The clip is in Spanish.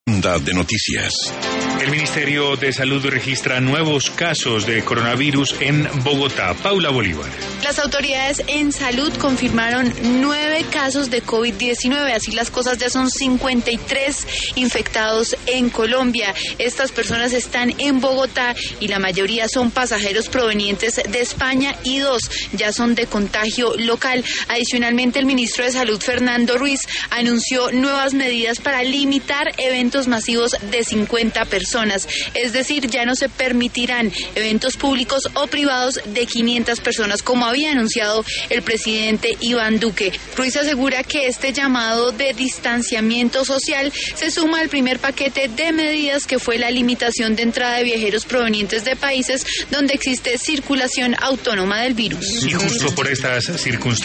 De noticias. El Ministerio de Salud registra nuevos casos de coronavirus en Bogotá. Paula Bolívar. Las autoridades en salud confirmaron 9 casos de COVID-19. Así las cosas, ya son 53 infectados en Colombia. Estas personas están en Bogotá y la mayoría son pasajeros provenientes de España y 2 ya son de contagio local. Adicionalmente, el ministro de Salud, Fernando Ruiz, anunció nuevas medidas para limitar eventos masivos de 50 personas. Es decir, ya no se permitirán eventos públicos o privados de 500 personas, como había anunciado el presidente Iván Duque. Ruiz asegura que este llamado de distanciamiento social se suma al primer paquete de medidas, que fue la limitación de entrada de viajeros provenientes de países donde existe circulación autónoma del virus. Y justo por estas circunstancias,